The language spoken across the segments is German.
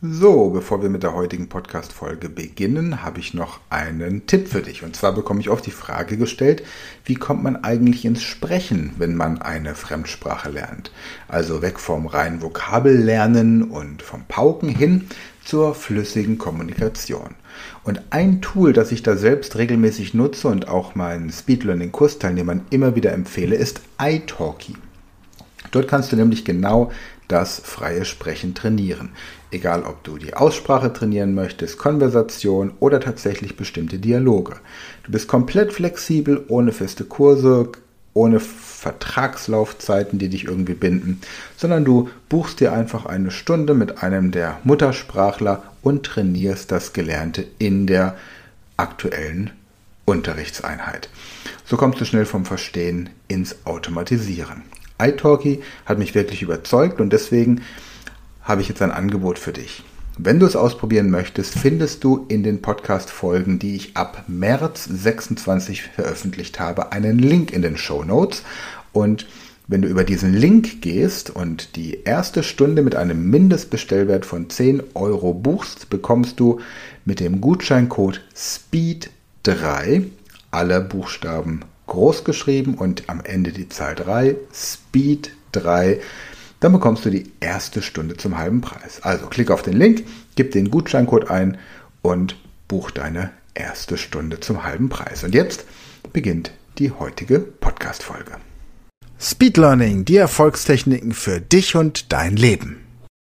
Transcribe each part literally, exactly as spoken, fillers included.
So, bevor wir mit der heutigen Podcast-Folge beginnen, habe ich noch einen Tipp für dich. Und zwar bekomme ich oft die Frage gestellt, wie kommt man eigentlich ins Sprechen, wenn man eine Fremdsprache lernt? Also weg vom reinen Vokabellernen und vom Pauken hin zur flüssigen Kommunikation. Und ein Tool, das ich da selbst regelmäßig nutze und auch meinen Speed-Learning-Kursteilnehmern immer wieder empfehle, ist italki. Dort kannst du nämlich genau das freie Sprechen trainieren. Egal, ob du die Aussprache trainieren möchtest, Konversation oder tatsächlich bestimmte Dialoge. Du bist komplett flexibel, ohne feste Kurse, ohne Vertragslaufzeiten, die dich irgendwie binden, sondern du buchst dir einfach eine Stunde mit einem der Muttersprachler und trainierst das Gelernte in der aktuellen Unterrichtseinheit. So kommst du schnell vom Verstehen ins Automatisieren. italki hat mich wirklich überzeugt und deswegen habe ich jetzt ein Angebot für dich. Wenn du es ausprobieren möchtest, findest du in den Podcast-Folgen, die ich ab März sechsundzwanzig veröffentlicht habe, einen Link in den Shownotes. Und wenn du über diesen Link gehst und die erste Stunde mit einem Mindestbestellwert von zehn Euro buchst, bekommst du mit dem Gutscheincode Speed drei, alle Buchstaben groß geschrieben und am Ende die Zahl drei, Speed drei, dann bekommst du die erste Stunde zum halben Preis. Also klick auf den Link, gib den Gutscheincode ein und buch deine erste Stunde zum halben Preis. Und jetzt beginnt die heutige Podcast-Folge. Speed Learning, die Erfolgstechniken für dich und dein Leben.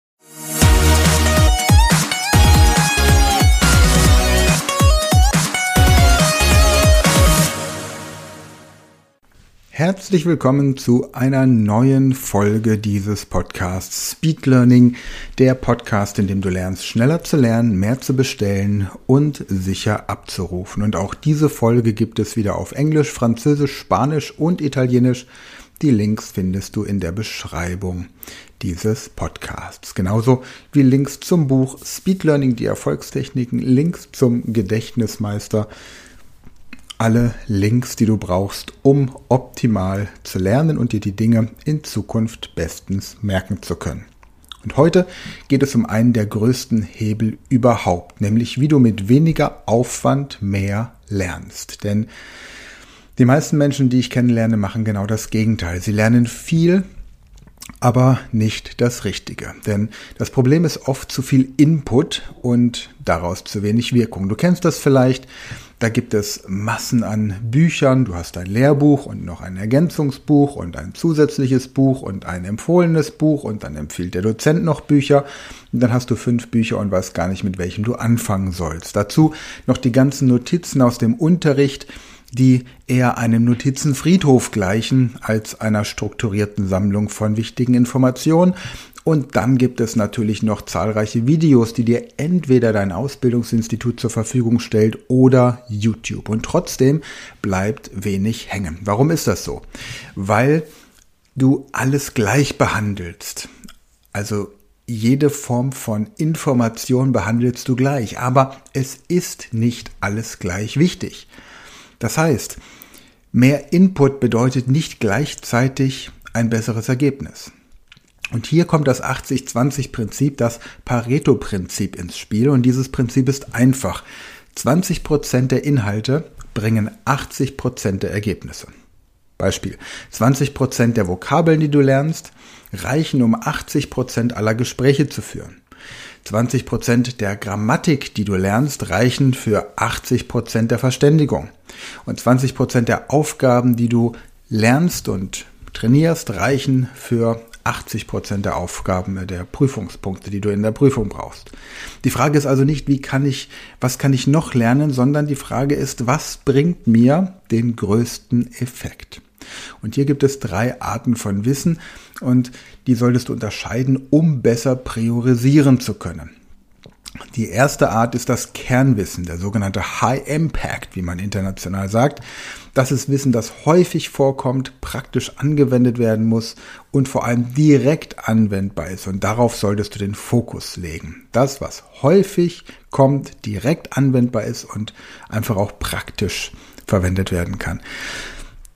Herzlich willkommen zu einer neuen Folge dieses Podcasts Speed Learning, der Podcast, in dem du lernst, schneller zu lernen, mehr zu bestellen und sicher abzurufen. Und auch diese Folge gibt es wieder auf Englisch, Französisch, Spanisch und Italienisch. Die Links findest du in der Beschreibung dieses Podcasts. Genauso wie Links zum Buch Speed Learning, die Erfolgstechniken, Links zum Gedächtnismeister, alle Links, die du brauchst, um optimal zu lernen und dir die Dinge in Zukunft bestens merken zu können. Und heute geht es um einen der größten Hebel überhaupt, nämlich wie du mit weniger Aufwand mehr lernst. Denn die meisten Menschen, die ich kennenlerne, machen genau das Gegenteil. Sie lernen viel, aber nicht das Richtige. Denn das Problem ist oft zu viel Input und daraus zu wenig Wirkung. Du kennst das vielleicht. Da gibt es Massen an Büchern, du hast ein Lehrbuch und noch ein Ergänzungsbuch und ein zusätzliches Buch und ein empfohlenes Buch und dann empfiehlt der Dozent noch Bücher und dann hast du fünf Bücher und weißt gar nicht, mit welchem du anfangen sollst. Dazu noch die ganzen Notizen aus dem Unterricht, die eher einem Notizenfriedhof gleichen als einer strukturierten Sammlung von wichtigen Informationen. Und dann gibt es natürlich noch zahlreiche Videos, die dir entweder dein Ausbildungsinstitut zur Verfügung stellt oder YouTube. Und trotzdem bleibt wenig hängen. Warum ist das so? Weil du alles gleich behandelst. Also jede Form von Information behandelst du gleich. Aber es ist nicht alles gleich wichtig. Das heißt, mehr Input bedeutet nicht gleichzeitig ein besseres Ergebnis. Und hier kommt das achtzig zwanzig Prinzip, das Pareto-Prinzip ins Spiel. Und dieses Prinzip ist einfach. zwanzig Prozent der Inhalte bringen achtzig Prozent der Ergebnisse. Beispiel. zwanzig Prozent der Vokabeln, die du lernst, reichen, um achtzig Prozent aller Gespräche zu führen. zwanzig Prozent der Grammatik, die du lernst, reichen für achtzig Prozent der Verständigung. Und zwanzig Prozent der Aufgaben, die du lernst und trainierst, reichen für achtzig Prozent der Aufgaben, der Prüfungspunkte, die du in der Prüfung brauchst. Die Frage ist also nicht, wie kann ich, was kann ich noch lernen, sondern die Frage ist, was bringt mir den größten Effekt? Und hier gibt es drei Arten von Wissen und die solltest du unterscheiden, um besser priorisieren zu können. Die erste Art ist das Kernwissen, der sogenannte High Impact, wie man international sagt. Das ist Wissen, das häufig vorkommt, praktisch angewendet werden muss und vor allem direkt anwendbar ist. Und darauf solltest du den Fokus legen. Das, was häufig kommt, direkt anwendbar ist und einfach auch praktisch verwendet werden kann.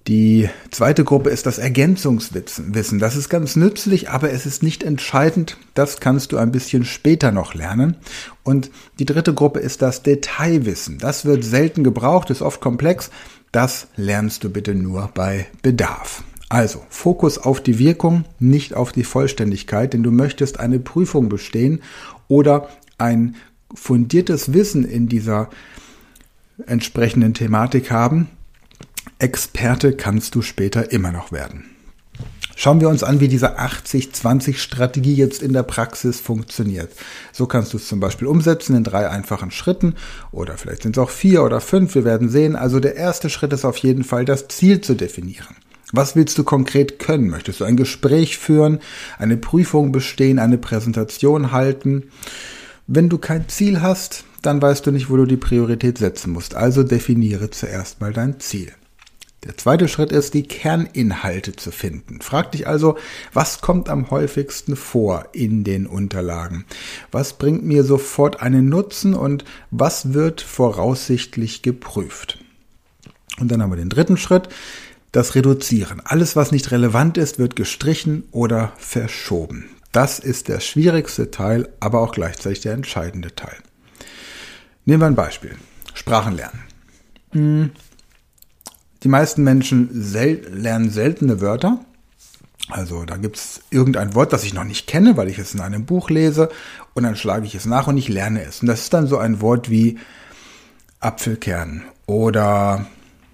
Die zweite Gruppe ist das Ergänzungswissen. Das ist ganz nützlich, aber es ist nicht entscheidend. Das kannst du ein bisschen später noch lernen. Und die dritte Gruppe ist das Detailwissen. Das wird selten gebraucht, ist oft komplex. Das lernst du bitte nur bei Bedarf. Also Fokus auf die Wirkung, nicht auf die Vollständigkeit, denn du möchtest eine Prüfung bestehen oder ein fundiertes Wissen in dieser entsprechenden Thematik haben. Experte kannst du später immer noch werden. Schauen wir uns an, wie diese achtzig zwanzig Strategie jetzt in der Praxis funktioniert. So kannst du es zum Beispiel umsetzen in drei einfachen Schritten oder vielleicht sind es auch vier oder fünf, wir werden sehen. Also der erste Schritt ist auf jeden Fall, das Ziel zu definieren. Was willst du konkret können? Möchtest du ein Gespräch führen, eine Prüfung bestehen, eine Präsentation halten? Wenn du kein Ziel hast, dann weißt du nicht, wo du die Priorität setzen musst. Also definiere zuerst mal dein Ziel. Der zweite Schritt ist, die Kerninhalte zu finden. Frag dich also, was kommt am häufigsten vor in den Unterlagen? Was bringt mir sofort einen Nutzen und was wird voraussichtlich geprüft? Und dann haben wir den dritten Schritt, das Reduzieren. Alles, was nicht relevant ist, wird gestrichen oder verschoben. Das ist der schwierigste Teil, aber auch gleichzeitig der entscheidende Teil. Nehmen wir ein Beispiel. Sprachen lernen. Hm. Die meisten Menschen sel- lernen seltene Wörter. Also da gibt es irgendein Wort, das ich noch nicht kenne, weil ich es in einem Buch lese und dann schlage ich es nach und ich lerne es. Und das ist dann so ein Wort wie Apfelkern oder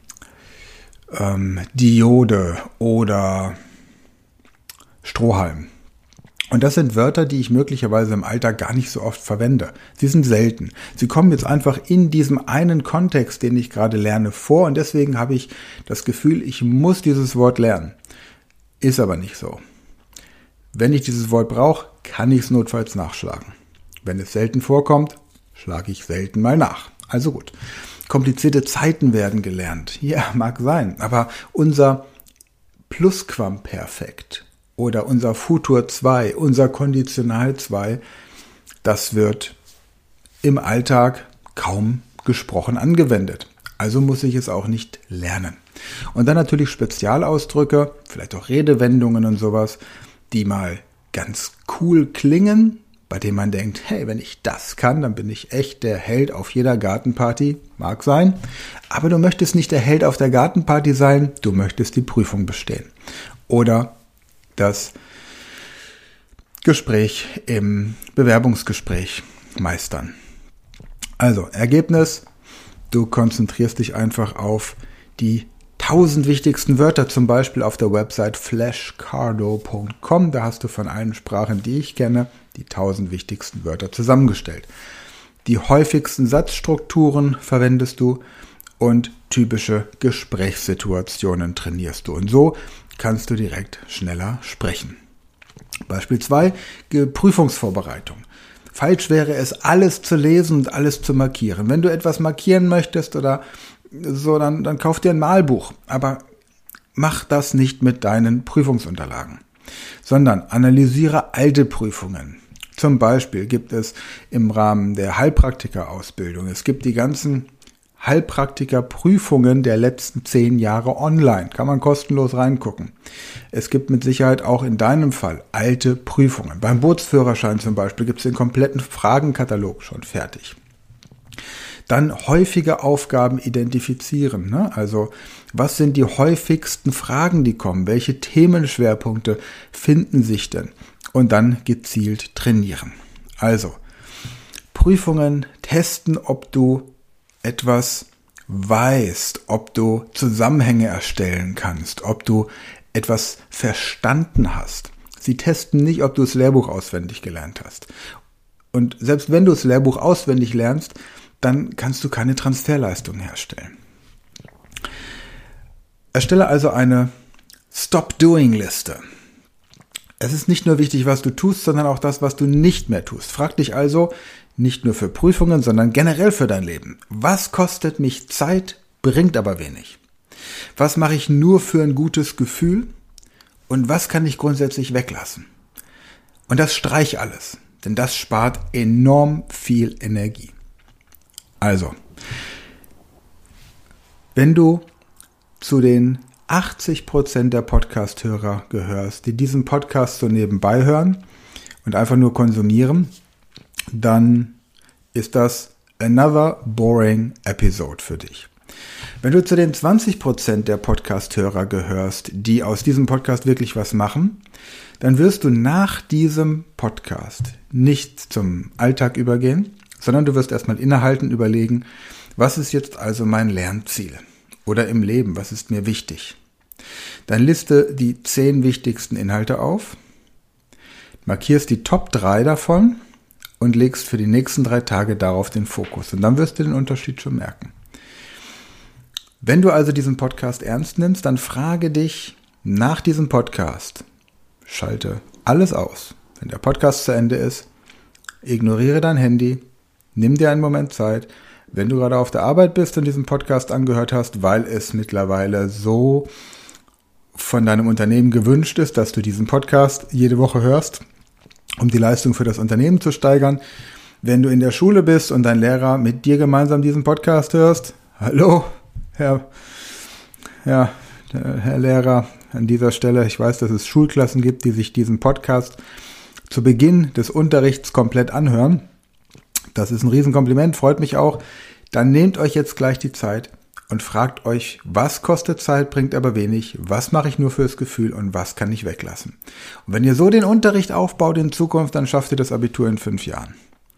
ähm, Diode oder Strohhalm. Und das sind Wörter, die ich möglicherweise im Alltag gar nicht so oft verwende. Sie sind selten. Sie kommen jetzt einfach in diesem einen Kontext, den ich gerade lerne, vor. Und deswegen habe ich das Gefühl, ich muss dieses Wort lernen. Ist aber nicht so. Wenn ich dieses Wort brauche, kann ich es notfalls nachschlagen. Wenn es selten vorkommt, schlage ich selten mal nach. Also gut. Komplizierte Zeiten werden gelernt. Ja, mag sein. Aber unser Plusquamperfekt oder unser Futur zwei, unser Konditional zwei, das wird im Alltag kaum gesprochen angewendet. Also muss ich es auch nicht lernen. Und dann natürlich Spezialausdrücke, vielleicht auch Redewendungen und sowas, die mal ganz cool klingen, bei denen man denkt, hey, wenn ich das kann, dann bin ich echt der Held auf jeder Gartenparty. Mag sein. Aber du möchtest nicht der Held auf der Gartenparty sein, du möchtest die Prüfung bestehen. Oder das Gespräch im Bewerbungsgespräch meistern. Also, Ergebnis, du konzentrierst dich einfach auf die tausend wichtigsten Wörter, zum Beispiel auf der Website flashcardo punkt com. Da hast du von allen Sprachen, die ich kenne, die tausend wichtigsten Wörter zusammengestellt. Die häufigsten Satzstrukturen verwendest du und typische Gesprächssituationen trainierst du. Und so kannst du direkt schneller sprechen. Beispiel zwei, Prüfungsvorbereitung. Falsch wäre es, alles zu lesen und alles zu markieren. Wenn du etwas markieren möchtest oder so, dann, dann kauf dir ein Malbuch. Aber mach das nicht mit deinen Prüfungsunterlagen, sondern analysiere alte Prüfungen. Zum Beispiel gibt es im Rahmen der Heilpraktikerausbildung, es gibt die ganzen Heilpraktikerprüfungen der letzten zehn Jahre online. Kann man kostenlos reingucken. Es gibt mit Sicherheit auch in deinem Fall alte Prüfungen. Beim Bootsführerschein zum Beispiel gibt es den kompletten Fragenkatalog schon fertig. Dann häufige Aufgaben identifizieren. Ne? Also was sind die häufigsten Fragen, die kommen? Welche Themenschwerpunkte finden sich denn? Und dann gezielt trainieren. Also Prüfungen testen, ob du etwas weißt, ob du Zusammenhänge erstellen kannst, ob du etwas verstanden hast. Sie testen nicht, ob du das Lehrbuch auswendig gelernt hast. Und selbst wenn du das Lehrbuch auswendig lernst, dann kannst du keine Transferleistung herstellen. Erstelle also eine Stop-Doing-Liste. Es ist nicht nur wichtig, was du tust, sondern auch das, was du nicht mehr tust. Frag dich also, nicht nur für Prüfungen, sondern generell für dein Leben. Was kostet mich Zeit, bringt aber wenig? Was mache ich nur für ein gutes Gefühl? Und was kann ich grundsätzlich weglassen? Und das streich alles, denn das spart enorm viel Energie. Also, wenn du zu den achtzig Prozent der Podcast-Hörer gehörst, die diesen Podcast so nebenbei hören und einfach nur konsumieren, dann ist das another boring episode für dich. Wenn du zu den zwanzig Prozent der Podcast-Hörer gehörst, die aus diesem Podcast wirklich was machen, dann wirst du nach diesem Podcast nicht zum Alltag übergehen, sondern du wirst erstmal innehalten, überlegen, was ist jetzt also mein Lernziel? Oder im Leben, was ist mir wichtig? Dann liste die zehn wichtigsten Inhalte auf, markierst die Top drei davon und legst für die nächsten drei Tage darauf den Fokus. Und dann wirst du den Unterschied schon merken. Wenn du also diesen Podcast ernst nimmst, dann frage dich nach diesem Podcast, schalte alles aus. Wenn der Podcast zu Ende ist, ignoriere dein Handy, nimm dir einen Moment Zeit. Wenn du gerade auf der Arbeit bist und diesen Podcast angehört hast, weil es mittlerweile so von deinem Unternehmen gewünscht ist, dass du diesen Podcast jede Woche hörst, um die Leistung für das Unternehmen zu steigern. Wenn du in der Schule bist und dein Lehrer mit dir gemeinsam diesen Podcast hörst, hallo, Herr, ja, Herr Lehrer, an dieser Stelle, ich weiß, dass es Schulklassen gibt, die sich diesen Podcast zu Beginn des Unterrichts komplett anhören. Das ist ein Riesenkompliment, freut mich auch. Dann nehmt euch jetzt gleich die Zeit und fragt euch, was kostet Zeit, bringt aber wenig, was mache ich nur fürs Gefühl und was kann ich weglassen. Und wenn ihr so den Unterricht aufbaut in Zukunft, dann schafft ihr das Abitur in fünf Jahren.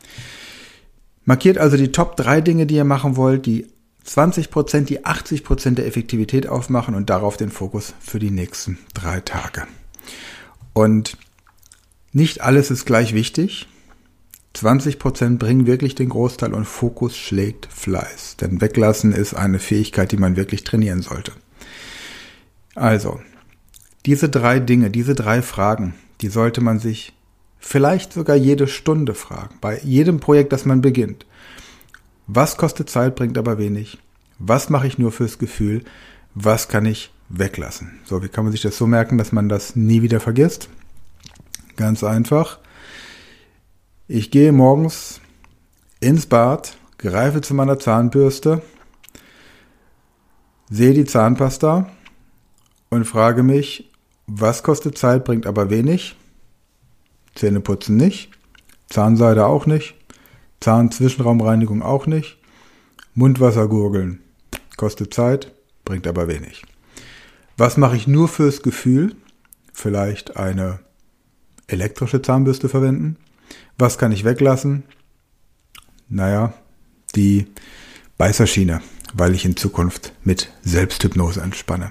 Markiert also die Top drei Dinge, die ihr machen wollt, die zwanzig Prozent, die achtzig Prozent der Effektivität aufmachen und darauf den Fokus für die nächsten drei Tage. Und nicht alles ist gleich wichtig. zwanzig Prozent bringen wirklich den Großteil und Fokus schlägt Fleiß. Denn weglassen ist eine Fähigkeit, die man wirklich trainieren sollte. Also, diese drei Dinge, diese drei Fragen, die sollte man sich vielleicht sogar jede Stunde fragen. Bei jedem Projekt, das man beginnt. Was kostet Zeit, bringt aber wenig? Was mache ich nur fürs Gefühl? Was kann ich weglassen? So, wie kann man sich das so merken, dass man das nie wieder vergisst? Ganz einfach. Ich gehe morgens ins Bad, greife zu meiner Zahnbürste, sehe die Zahnpasta und frage mich, was kostet Zeit, bringt aber wenig? Zähneputzen nicht, Zahnseide auch nicht, Zahnzwischenraumreinigung auch nicht, Mundwasser gurgeln, kostet Zeit, bringt aber wenig. Was mache ich nur fürs Gefühl? Vielleicht eine elektrische Zahnbürste verwenden. Was kann ich weglassen? Naja, die Beißerschiene, weil ich in Zukunft mit Selbsthypnose entspanne.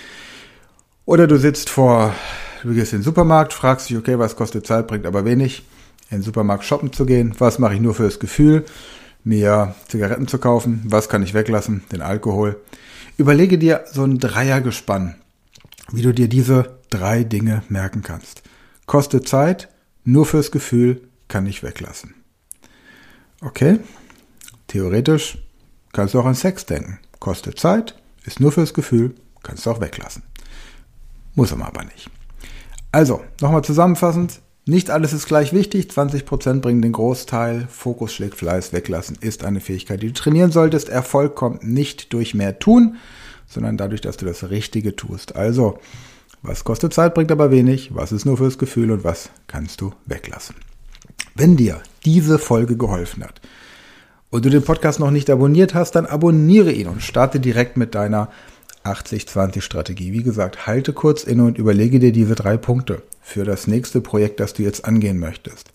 Oder du sitzt vor, du gehst in den Supermarkt, fragst dich, okay, was kostet Zeit, bringt aber wenig. In den Supermarkt shoppen zu gehen, was mache ich nur fürs Gefühl, mir Zigaretten zu kaufen, was kann ich weglassen, den Alkohol. Überlege dir so ein Dreiergespann, wie du dir diese drei Dinge merken kannst. Kostet Zeit, nur fürs Gefühl, kann ich weglassen. Okay, theoretisch kannst du auch an Sex denken. Kostet Zeit, ist nur fürs Gefühl, kannst du auch weglassen. Muss man aber nicht. Also, nochmal zusammenfassend. Nicht alles ist gleich wichtig, zwanzig Prozent bringen den Großteil, Fokus schlägt Fleiß, weglassen ist eine Fähigkeit, die du trainieren solltest. Erfolg kommt nicht durch mehr tun, sondern dadurch, dass du das Richtige tust. Also, was kostet Zeit, bringt aber wenig, was ist nur fürs Gefühl und was kannst du weglassen. Wenn dir diese Folge geholfen hat und du den Podcast noch nicht abonniert hast, dann abonniere ihn und starte direkt mit deiner achtzig zwanzig Strategie. Wie gesagt, halte kurz inne und überlege dir diese drei Punkte für das nächste Projekt, das du jetzt angehen möchtest.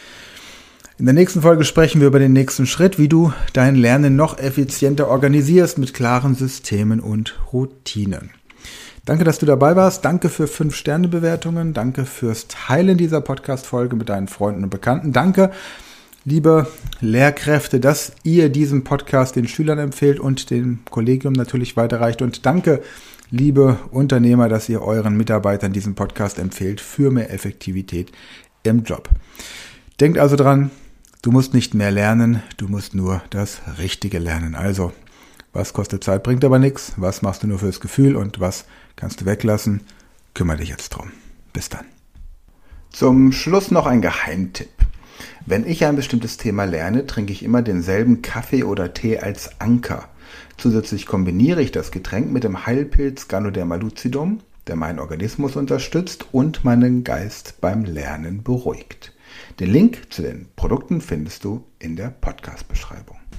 In der nächsten Folge sprechen wir über den nächsten Schritt, wie du dein Lernen noch effizienter organisierst mit klaren Systemen und Routinen. Danke, dass du dabei warst. Danke für fünf Sterne Bewertungen. Danke fürs Teilen dieser Podcast-Folge mit deinen Freunden und Bekannten. Danke, liebe Lehrkräfte, dass ihr diesen Podcast den Schülern empfehlt und dem Kollegium natürlich weiterreicht. Und danke, liebe Unternehmer, dass ihr euren Mitarbeitern diesen Podcast empfehlt für mehr Effektivität im Job. Denkt also dran, du musst nicht mehr lernen, du musst nur das Richtige lernen. Also, was kostet Zeit, bringt aber nichts. Was machst du nur fürs Gefühl und was kannst du weglassen? Kümmere dich jetzt drum. Bis dann. Zum Schluss noch ein Geheimtipp. Wenn ich ein bestimmtes Thema lerne, trinke ich immer denselben Kaffee oder Tee als Anker. Zusätzlich kombiniere ich das Getränk mit dem Heilpilz Ganoderma lucidum, der meinen Organismus unterstützt und meinen Geist beim Lernen beruhigt. Den Link zu den Produkten findest du in der Podcast-Beschreibung.